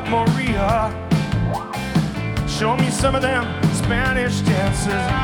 Maria. Show me some of them Spanish dances.